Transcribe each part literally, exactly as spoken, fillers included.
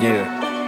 Yeah,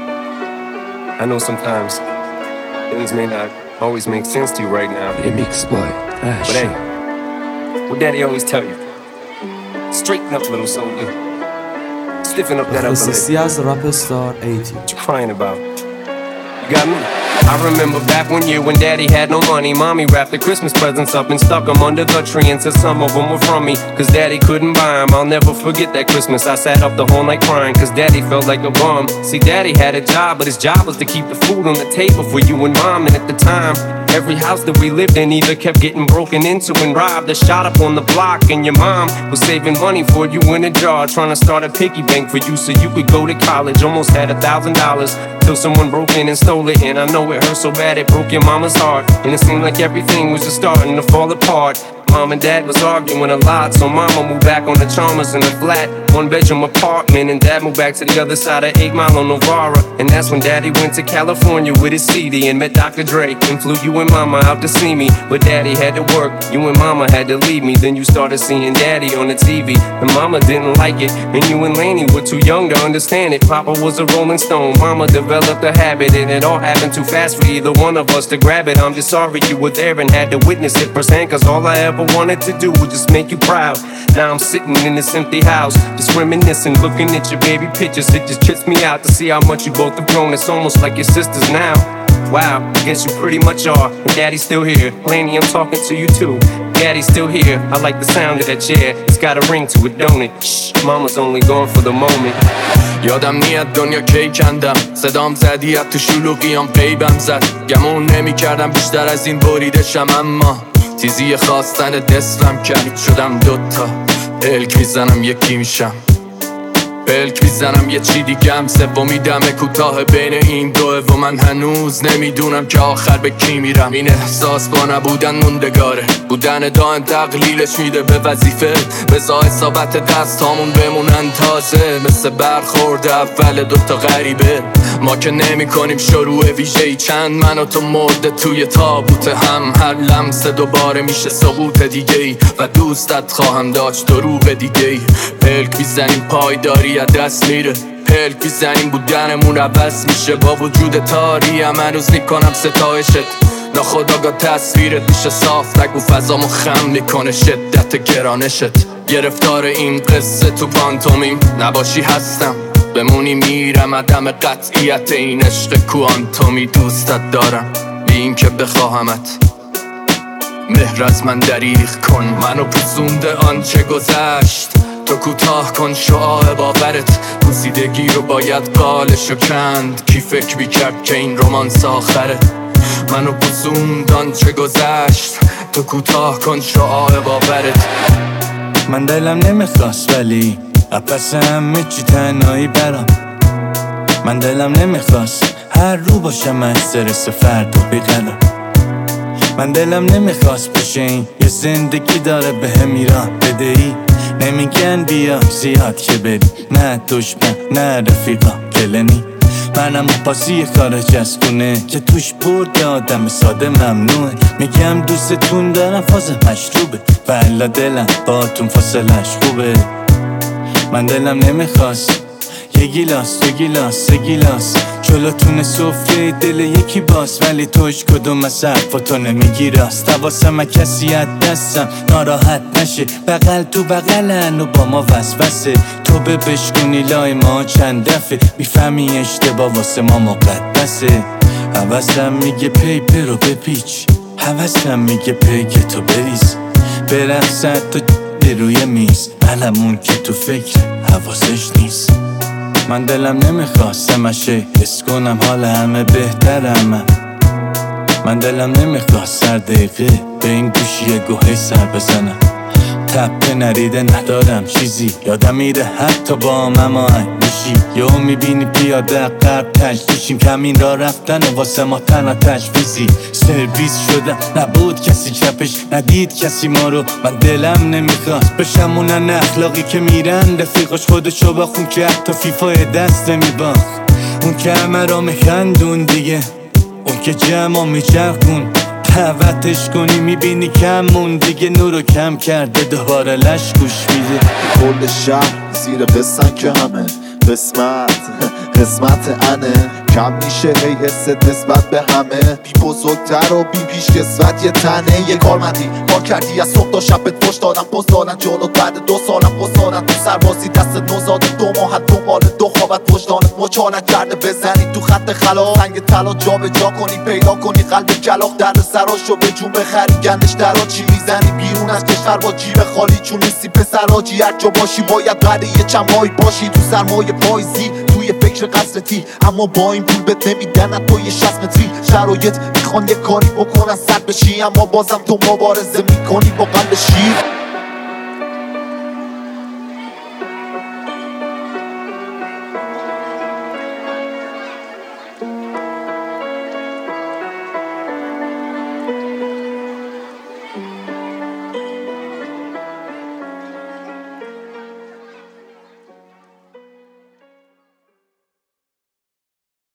I know sometimes things may not always make sense to you right now. Remix boy. But hey, what daddy always tell you, straighten up, little soldier. Stiffen up that upper lip. خصوصی از رپ استار eighty. What you crying about? You got me. I remember back one year when daddy had no money. Mommy wrapped the Christmas presents up and stuck them under the tree and said some of them were from me, cause daddy couldn't buy them. I'll never forget that Christmas. I sat up the whole night crying cause daddy felt like a bum. See, daddy had a job, but his job was to keep the food on the table for you and mom. And at the time, every house that we lived in either kept getting broken into and robbed or shot up on the block. And your mom was saving money for you in a jar, trying to start a piggy bank for you so you could go to college. Almost had a thousand dollars till someone broke in and stole it. And I know it hurt so bad it broke your mama's heart. And it seemed like everything was just starting to fall apart. Mom and dad was arguing a lot, so mama moved back on the Chalmers in a flat one bedroom apartment, and dad moved back to the other side of eight Mile on Novara. And that's when daddy went to California with his C D and met Doctor Dre and flew you and mama out to see me. But daddy had to work, you and mama had to leave me. Then you started seeing daddy on the T V, and mama didn't like it, and you and Laney were too young to understand it. Papa was a rolling stone, mama developed a habit, and it all happened too fast for either one of us to grab it. I'm just sorry you were there and had to witness it firsthand, cause all I ever wanted to do was just make you proud. Now I'm sitting in this empty house, just reminiscing, looking at your baby pictures. It just trips me out to see how much you both have grown. It's almost like your sisters now. Wow, I guess you pretty much are. And daddy's still here. Laney, I'm talking to you too. Daddy's still here. I like the sound of that chair. It's got a ring to it, don't it? Shh, mama's only gone for the moment. یادم نیاد دنیا کی کندم، صدام زدی تو شلوغیام قیبم زد، گمون نمی کردم بیشتر از این بریده شم، اما تیزی خواستن دستم کرد، شدم دوتا پلک میزنم یکی میشم، پلک میزنم یه چی دیگم، سومی دمه کوتاه بین این دوه و من هنوز نمیدونم که آخر به کی میرم. این احساس با نبودن موندگاره، بودن دائم تقلیلش میده به وظیفه، بزا اصابت دست هامون بمونن تازه، مثل برخورد اول دوتا غریبه. ما که نمی کنیم شروع ویژه‌ای، چند من و تو مرده توی تابوت هم، هر لمسه دوباره میشه ثبوت دیگه ای و دوستت خواهم داشت دروغ دیگه ای. پلک میزنیم پایداری از دست میره، پلک میزنیم بودنمون عوض میشه، با وجود تاری هم هنوز میکنم ستایشت، ناخداگاه تصویرت میشه صاف، نگو فضامو خم میکنه شدت گرانشت. گرفتار این قصه تو پانتومیم نباشی هستم، بمونی میرم، عدم قطعیت این عشق کوانتومی. دوستت دارم بی این که بخواهمت، مهر از من دریغ کن، منو پوزونده آنچه گذشت، تو کوتاه کن شعاع باورت، پوسیدگی رو باید بالشو کند، کی فکر میکرد که این رومانس آخره. منو پوزوند آنچه گذشت، تو کوتاه کن شعاع باورت. من دلم نمیخواست ولی پس همه چی تنهایی برام، من دلم نمیخواست هر رو باشم استرس فرد و بیقرار، من دلم نمیخواست بشه این یه زندگی داره به هم ایران بدهی. نمیگن بیا زیاد که بری، نه دشمن نه رفیقا کلنی، منم پاسی خارج از خونه که توش برد آدم ساده ممنوعه. میگم دوستتون دارم فاز مشروبه، والا دلم باتون فاصلش خوبه. من دلم نمیخواست یه گیلاس دو گیلاس سه گیلاس جلوتون سفره دل یکی باز، ولی توش کدوم از حرفاتو نمیگی راست. حواسم کسی از دستم ناراحت نشه، بغل تو بغلن و با ما وسوسه، تو به بشکنی لای ما چند دفعه، میفهمی اشتباه واسه ما مقدسه. حواسم میگه پیپر رو بپیچ، حواسم میگه پیک تو بریز، برقصد تو روی میز، علمون که تو فکر حواسش نیست. من دلم نمیخواست همشه حس کنم حال همه بهترم، من من دلم نمیخواست هر دقیقه به این گوشی گوهی سر بزنم، تپه نریده ندارم چیزی، یادم میره حتی با مما میشی، یهو میبینی پیاده قرب تشتیشیم، کمین را رفتن و واسه ما تنها تجویزی، سرویس شدم نبود کسی چپش، ندید کسی ما رو، من دلم نمیخواست بشم اونن اخلاقی که میرن رفیقش خودشو با خون که حتی فیفای دست نمیباخت، اون که همه را میخندون دیگه، اون که جمع میچرخون دعوتش کنی میبینی کمون دیگه، نورو کم کرده دوباره لش گوش میده. کل شهر زیر بسن که همه قسمت قسمت انه کم میشه هی حس نسبت به همه بی بزرگتر و بی پیش کسوت یه تنه یه کارمندی کار کردی از صبح تا شب به پشت دادم پست دادن جلوت بعد دو سالم پست دادن تو سربازی دست نوزاده دو ماهت دنبال دو خوابت وجدانت مچالت کرده بزنی تو خط خلا سنگ طلا جا به جا کنی پیدا کنی قلب کلاغ درد سراشو به جون بخری گندش درا چی میزنی بیرون از کشور با جیب خالی چون نیستی پسر حاجی هر جا باشی باید بعد یه چند ماهی باشی تو سرمایه پاییزی توی فکر قصرتی اما با این پول بهت نمیدن تو یه شصت متری شرایط میخوان یه کاری بکنن سر بشی اما بازم تو مبارزه میکنی با قلب شیر